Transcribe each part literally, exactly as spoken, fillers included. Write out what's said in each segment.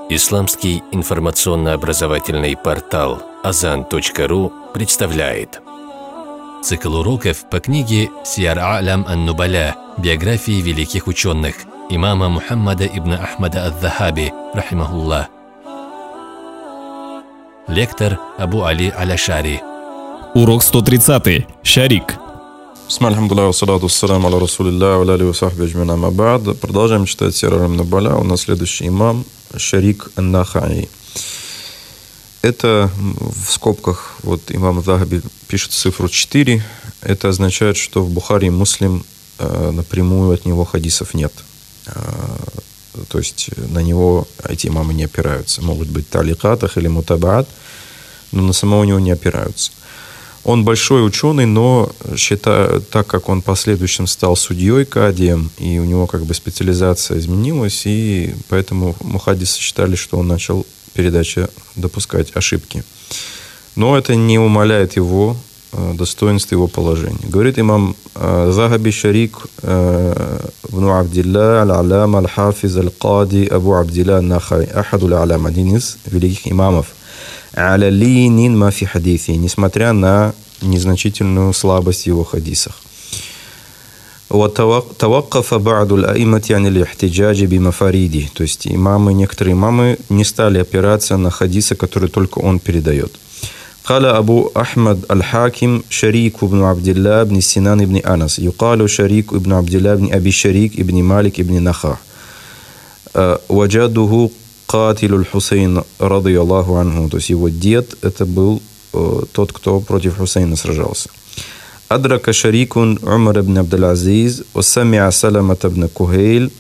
Исламский информационно-образовательный портал азан точка ру представляет цикл уроков по книге «Сияр А'лям ан-Нубаля. Биографии великих ученых» имама Мухаммада ибн Ахмада ад-Дахаби, рахимахуллах. Лектор Абу Али Аль-Ашари. Урок сто тридцатый. Шарик. Продолжаем читать Сияр А'лям ан-Нубаля. У нас следующий имам Шарик ан-Нахаи. Это в скобках, вот имам Захаби пишет цифру четыре. Это означает, что в Бухари и Муслим э, напрямую от него хадисов нет. Э, то есть на него эти имамы не опираются. Могут быть таликатах или мутабаат, но на самого него не опираются. Он большой ученый, но считаю, так как он в последующем стал судьей, кадием, и у него как бы специализация изменилась, и поэтому мухаддисы считали, что он начал передача допускать ошибки. Но это не умаляет его достоинства, его положения. Говорит имам Захаби Шарик ибн Абдилла аль-Алям аль-Хафиз аль-Кади Абу Абдилла ан-Нахаи, ахаду аль-Алям, один из великих имамов. Аля-линин ма фи хадиси, несмотря на незначительную слабость в его хадисах. وتوقف بعض الأئمة عن الاحتجاج بمفاريده. То есть имамы, некоторые имамы не стали опираться на хадисы, которые только он передает. قال أبو أحمد الحاكم شريك بن عبد الله بن سنان بن أنس يقال شريك بن عبد الله بن أبي شريك بن مالك بن نخاع وجده قاتل الحسين رضي الله عنه. То есть его дед это был тот, кто против Хусейна сражался. أدرك شريك عمر بن عبد العزيز وسمع سلمة بن كهيل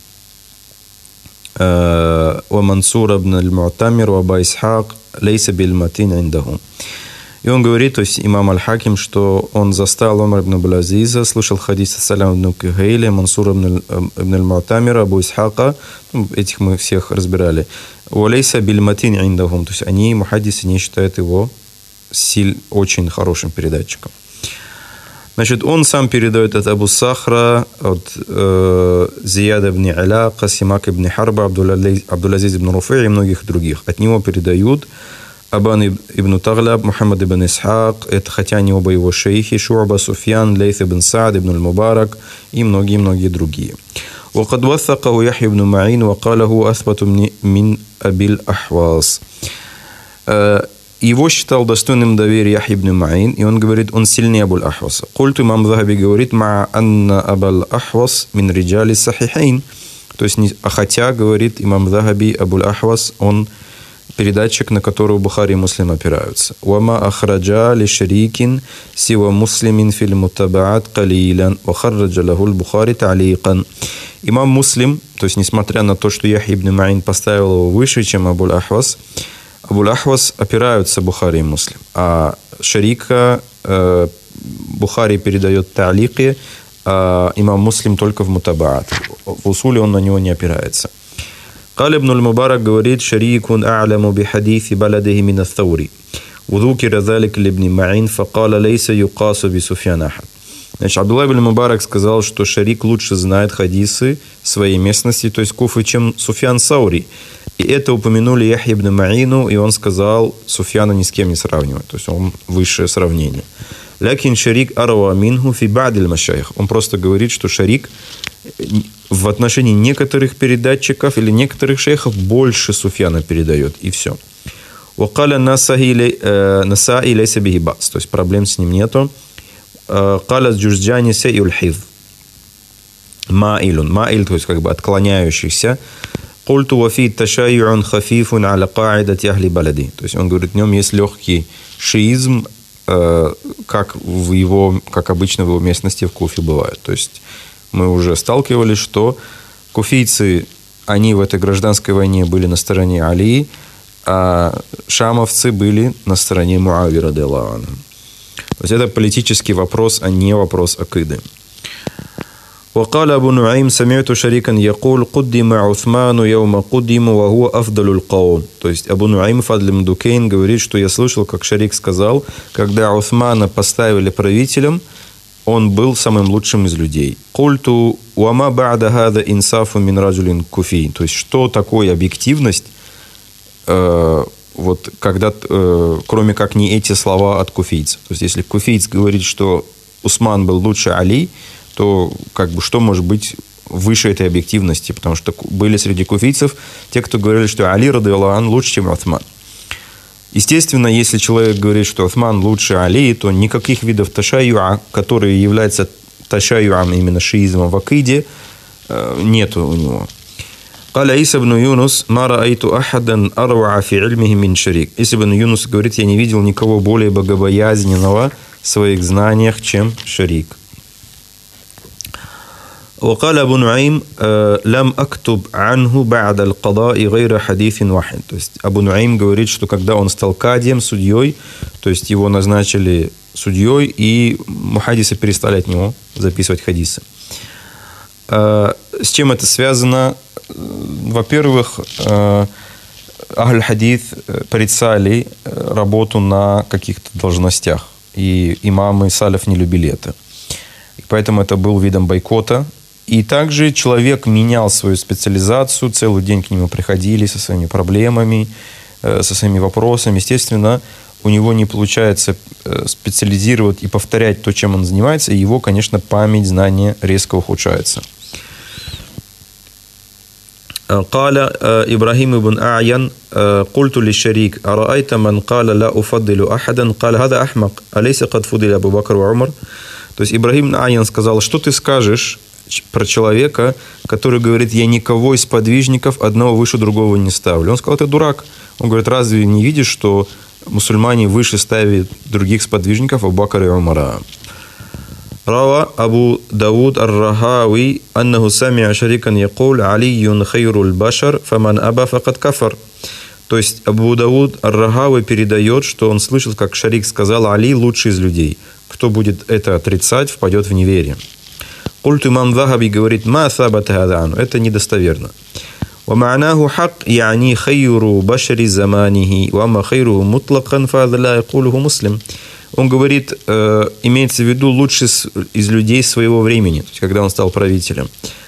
ومنصور بن المعتمر وأبا إسحاق ليس بالمتين عندهم. И он говорит, то есть имам Аль-Хаким, что он застал Умар ибн Абдул-Азиза, слышал хадисы Саляма ибн Кухейля, Мансура ибн Аль-Му'тамира, Абу Исхака, ну, этих мы всех разбирали. «Валейса бильматин индахум», то есть они, мухаддисы, не считают его силь, очень хорошим передатчиком. Значит, он сам передает от Абу Сахра, от э, Зияда ибн Аляка, Симак ибн Харба, Абдул-Азиз ибн Руфи и многих других. От него передают Абан ибн Тагляб, Мухаммад ибн Исхак, это хотя они оба его шейхи, Шу'ба, Суфьян, Лейth ибн Саад ибн Аль-Мубарак и многие-многие другие. وقد وثقه يحيى بن معين وقال هو أثبت من أبي الأحواص. Его считал достойным доверия Яхья ибн Маин, и он говорит, он сильнее Абу Аль-Ахваса. Культу имам Захаби говорит, ма анна Абу Аль-Ахвас мин риджали сахихейн. То есть, а хотя, говорит имам Захаби, Абу Аль-Ахвас, он передатчик, на которого Бухари и Муслим опираются. Вама ахраджа ли шарикин сива муслимин фил мутабаат калилян ва харраджа лаху аль-Бухари та'ликан. Имам Муслим, то есть, несмотря на то, что Яхья ибн Маин поставил его выше, чем Абу Аль-Ахвас, Абу Аль-Ахвас опираются Бухари и Муслим, а Шарика э, Бухари передает та'лики, а имам Муслим только в мутабаат. В усуле он на него не опирается. قال ابن المبارك говорит, شريك أعلم بحديث بلده من الثوري وذكر ذلك لابن معين فقال ليس يقاس بسفيان أحد. Значит, Абдулла ибн Мубарак сказал, что Шарик лучше знает хадисы своей местности, то есть Куфы, чем Суфьян Саури. И это упомянули Яхья ибн Маину, и он сказал, Суфьяна ни с кем не сравнивает, то есть он высшее сравнение. Лякин Шарик арва минху фи ба'диль машайх. Он просто говорит, что Шарик в отношении некоторых передатчиков или некоторых шейхов больше Суфьяна передает, и все. Вакаля насаи лейса бихи ба'с, то есть проблем с ним нету. Каля джурджани сейюль хифз. Ма'илун. Ма'иль, то есть как бы отклоняющийся. Культу вафи ташайюн хафифун аля каидати ахли балади. То есть он говорит, в нем есть легкий шиизм, как в его, как обычно в его местности в Куфе бывает. То есть мы уже сталкивались, что куфийцы, они в этой гражданской войне были на стороне Али, а шамовцы были на стороне Муави радиаллаху анху. То есть это политический вопрос, а не вопрос акиды. وقال أبو نعيم سمعت شريكا يقول قدم عثمان يوم قدم وهو أفضل القوم. То есть Абу Нуайм Фадль ибн Дукейн говорит, что я слышал, как Шарик сказал, когда Усмана поставили правителем, он был самым лучшим из людей. То есть, что такое объективность э, вот когда, э, кроме как не эти слова от куфийца. То есть если куфийц говорит, что Усман был лучше Али, то как бы что может быть выше этой объективности? Потому что были среди куфийцев те, кто говорили, что Али радийаллаху ан лучше, чем Усман. Естественно, если человек говорит, что Усман лучше Али, то никаких видов ташайюа, которые являются ташайюам, именно шиизмом в акиде, нету у него. قال عيسى بن يونس ما رأيت أحدا أروع في علمه من شريك. Если ибн Юнус говорит, я не видел никого более богобоязненного в своих знаниях, чем Шарик. وقال أبو نعيم لم أكتب عنه بعد القضاء غير حديث واحد. То есть Абу Нуайм говорит, что когда он стал кадием, судьей, то есть его назначили судьей, и мухаддисы перестали от него записывать хадисы. С чем это связано? Во-первых, Ахль-Хадис порицали работу на каких-то должностях, и имамы салаф не любили это. И поэтому это был видом бойкота. И также человек менял свою специализацию, целый день к нему приходили со своими проблемами, со своими вопросами. Естественно, у него не получается специализировать и повторять то, чем он занимается, и его, конечно, память, знания резко ухудшается. قال إبراهيم بن أعين قلت للشريك أرأيت من قال لا أفضل أحدا قال هذا أحمق أليس قد فضل أبو بكر وعمر. То есть Ибрахим Аян сказал, что ты скажешь про человека, который говорит, я никого из подвижников одного выше другого не ставлю. Он сказал, ты дурак. Он говорит, разве не видишь, что мусульмане выше ставят других сподвижников Абу Бакра и Умара? روى أبو داود الرهاوي أنه سمع شريكا يقول علي خير البشر فمن أبى فقد كفر. То есть Абу Дауд ар-Рахави передает, что он слышал, как Шарик сказал, Али лучший из людей. Кто будет это отрицать, впадет в неверие. Культу имам Захаби говорит, ма сабата хадану. Это недостоверно. ومعناه حق يعني خير بشر زمانه وما خيره مطلقا فهذا لا يقوله مسلم. Он говорит, э, имеется в виду лучший из людей своего времени, то есть когда он стал правителем.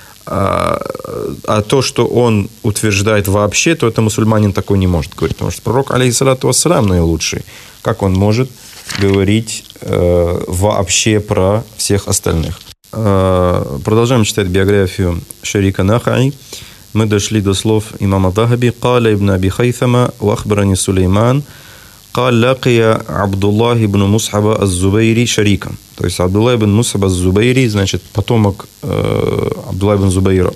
А, а то, что он утверждает вообще, то это мусульманин такой не может говорить. Потому что пророк, алейхиссалату вассалям, наилучший. Как он может говорить э, вообще про всех остальных? Э, продолжаем читать биографию Шарика Нахаи. Мы дошли до слов имама Захаби. «Каля ибн Аби Хайthama ва ахбарани Сулейман». قال لقي عبد الله بن مصعب الزبيري شريكا. То есть Абдулла ибн Мусаб az-Зубайри, значит, потомок э, Абдулла ибн Зубайра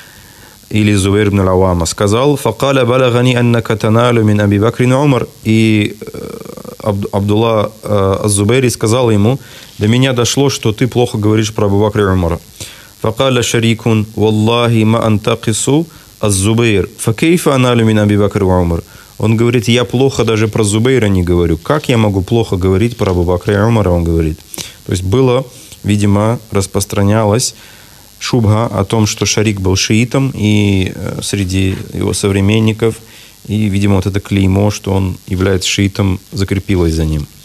или Зубайр ибн ал-Авама, сказал: «Факаля балагани аннака таналу мин Аби Бакрин Умар». И Абд, Абдулла э, az-Зубайри сказал ему: «До меня дошло, что ты плохо говоришь про Абу Бакра и Умара». Факаля шарикун: «Валлахи ма антакису az-Зубайр, факейфа аналу мин Аби Бакр ва Умар». Он говорит, я плохо даже про Зубейра не говорю. Как я могу плохо говорить про Абу Бакра и Умара, он говорит. То есть было, видимо, распространялась шубха о том, что Шарик был шиитом и среди его современников. И, видимо, вот это клеймо, что он является шиитом, закрепилось за ним.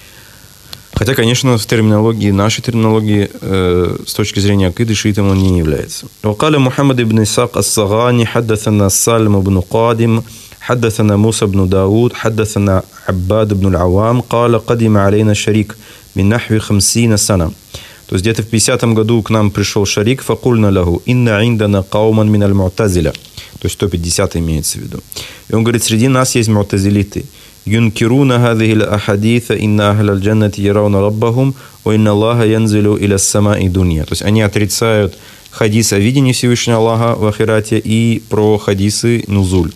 Хотя, конечно, в терминологии, нашей терминологии, э, с точки зрения акиды, шиитом он не является. وقال محمد بن إسحاق الصغاني حدثنا سالم بن قادم حدثنا موسى بن داود حدثنا عباد بن العوام قال قدم علينا شريك من نحو خمسين سنة. То есть где-то в пятидесятом году к нам пришел Шарик, فقلنا له إن عندنا قوما من المعتزلة. То есть сто пятьдесят имеется в виду. И он говорит, среди нас есть му'тазилиты. ينكرون هذه الأحاديث إن أهل الجنة يرون ربهم وإن الله ينزل إلى السماء دنيا. То есть они отрицают хадис о видении Всевышнего Аллаха в ахирате и про хадисы нузуль.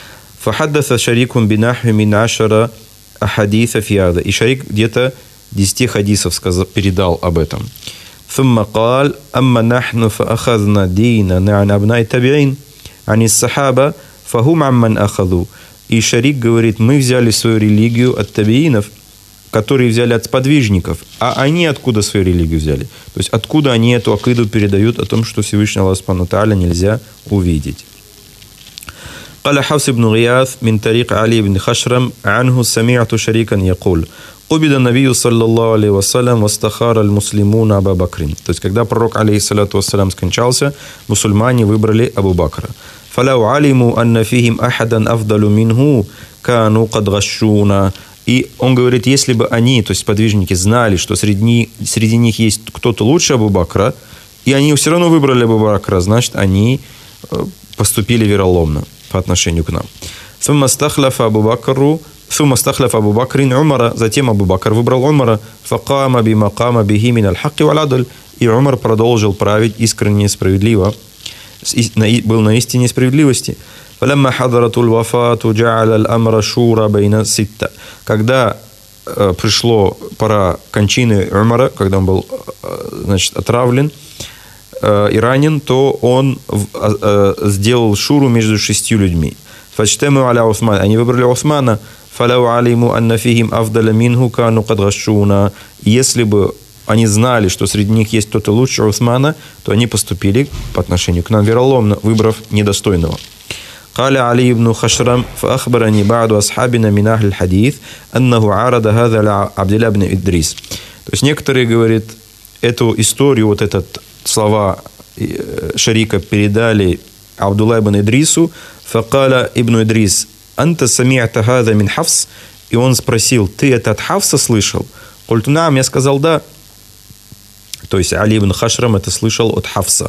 فحدث شريك بنحو من عشرة أحاديث في هذا. И Шарик где-то десять хадисов сказал, передал об этом. ثم قال أما نحن فأخذنا ديننا عن أبناء التابعين عن الصحابة فهم عمن أخذوا. И Шарик говорит, мы взяли свою религию от табиинов, которые взяли от сподвижников. А они откуда свою религию взяли? То есть откуда они эту акиду передают о том, что Всевышний Аллах Субхану ва Тааля нельзя увидеть. قال حفص بن غياث من طريق علي بن خشرم عنه سمعت شريكا يقول قبض النبي صلى الله عليه وسلم واستخار المسلمون أبا بكر. То есть когда пророк алейхиссалату вассалям скончался, мусульмане выбрали Абу Бакра. فَلَوْ عَلِمُوا أَنَّ فِيهِمْ أَحَدًا أَفْضَلُ مِنْهُ كَانُوا قَدْ غَشُّونَ. И он говорит, если бы они, то есть подвижники, знали, что среди, среди них есть кто-то лучше Абу Бакра, и они все равно выбрали Абу Бакра, значит, они поступили вероломно по отношению к нам. ثم استخلف أبو بكر ثم استخلف أبو بكر عمر. Затем Абу Бакр выбрал Умара. فقام بما قام به من الحق والعدل. И Умар продолжил править искренне и справедливо, был на истине и справедливости. فلما حضرت الوفاة جعل الأمر شورى بين ستة. Когда э, пришло пора кончины Умара, когда он был э, значит, отравлен э, и ранен, то он э, сделал шуру между шестью людьми. فاجتمعوا على عثمان. Они выбрали Усмана. فلو علموا أن فيهم أفضل منه كانوا قد غشونا. Если бы они знали, что среди них есть кто-то лучше Усмана, то они поступили по отношению к нам вероломно, выбрав недостойного. قال علي بن خشرم فأخبرني بعض أصحابنا من أهل الحديث أنه عرض هذا لعبد الله بن إدريس. То есть некоторые, говорят, эту историю, вот этот слова Шарика передали Абдулла ибн Идрису. فقال ابن إدريس أنت سمعت هذا من حفص. И он спросил, ты это от Хафса слышал? قلت نعم, я сказал да. То есть Али ибн Хашрам это слышал от Хафса.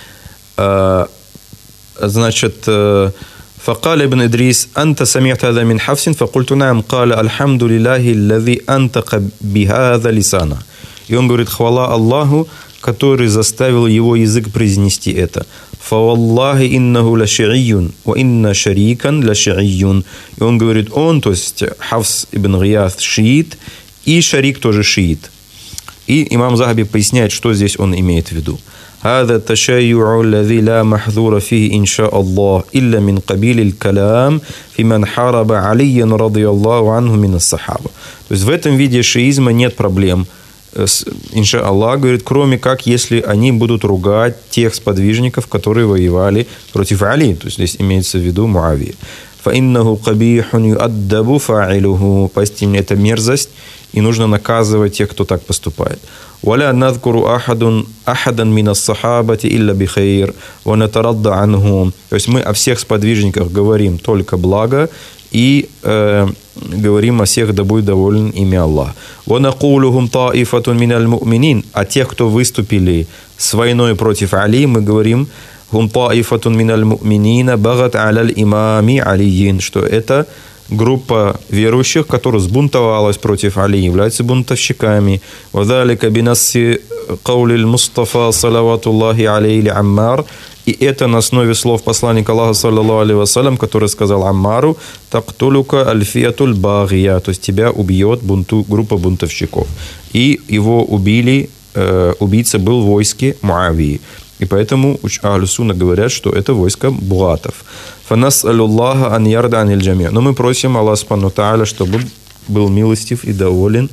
Значит, فقال ابن إدريس أنت سمعت هذا من حفص فقلت نعم قال الحمد لله الذي أنطق بهذا لسانه. И он говорит, хвала Аллаху, который заставил его язык произнести это. فوالله إنه لشعي وإن شريكا لشعي. И он говорит, он, то есть Хафс ибн Гияс шиит, и Шарик тоже шиит. И имам Захаби поясняет, что здесь он имеет в виду. هذا التشيع الذي لا محذور فيه إن شاء الله إلا من قبيل الكلام في من حارب عليا رضي الله عنه من الصحابة. То есть в этом виде шиизма нет проблем, инша Аллах, говорит, кроме как, если они будут ругать тех сподвижников, которые воевали против Али. То есть здесь имеется в виду Муавия. فَإِنَّهُ قَبِيحٌ يُؤَدَّبُ فَاعِلُهُ. Поистине это мерзость, и нужно наказывать тех, кто так поступает. وَلَا نَذْكُرُ أَحَدٌ أَحَدًا مِنَ الصَّحَابَةِ إِلَّا بِخَيْرٍ وَنَتَرَضَّ عَنْهُمْ. То есть мы о всех сподвижниках говорим только благо, и э, говорим о всех, да будет доволен ими Аллах. وَنَقُولُهُمْ طَائِفَةٌ مِنَ الْمُؤْمِنِينَ. А тех, кто выступили с войной против Али, мы говорим «Хум таифатун миналь му'минина багат аляль имами алиин», что это группа верующих, которая сбунтовалась против Али, являются бунтовщиками. وَذَلِكَ بِنَسِّ قَوْلِ الْمُصْطَفَى صَلَوَاتُ اللَّهِ عَلَيْهِ لِعَمَّارِ. И это на основе слов посланника Аллаха, саллаллаху алейхи вассалям, который сказал Аммару: «Тактулука альфиятуль багия», то есть тебя убьет бунту, группа бунтовщиков. И его убили, э, убийца был в войске Муавии. И поэтому Ахлю-Сунна говорят, что это войско бугатов. «Фанас'алюллаха ан ярда аниль джами». Но мы просим Аллаха субхану тааля, чтобы был милостив и доволен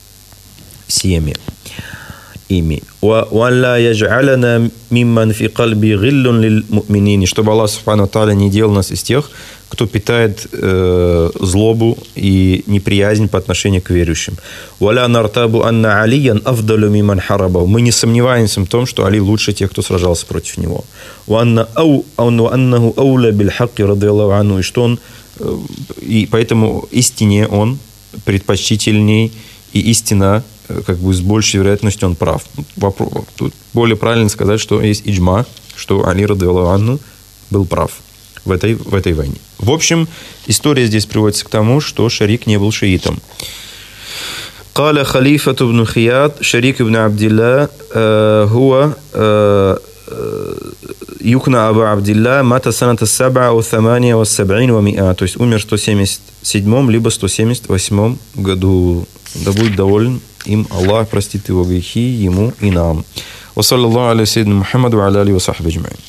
всеми ими. «Валла ядж'алана мимман фи кальби гиллун лиль му'минин». Чтобы Аллах субхану тааля не делал нас из тех, кто питает э, злобу и неприязнь по отношению к верующим. «Валя нартабу анна алиян афдалю миман харабау». Мы не сомневаемся в том, что Али лучше тех, кто сражался против него. «Ваннаху ауля биль хакки радиаллаху анху». И что он, э, и поэтому истине он предпочтительней, и истина, э, как бы с большей вероятностью он прав. Тут более правильно сказать, что есть иджма, что Али радиаллаху анху был прав в этой, в этой войне. В общем, история здесь приводится к тому, что Шарик не был шиитом. قال خليفة بن خياط شريك بن عبد الله هو يكنى أبا عبد الله مات سنة السبعة والثمانية والسبعين ومئة. То есть умер в сто семьдесят седьмом либо сто семьдесят восьмом году. Да будет доволен им Аллах, простит его грехи ему и нам. وصلى الله على سيدنا محمد وعلى آله وصحبه أجمعين.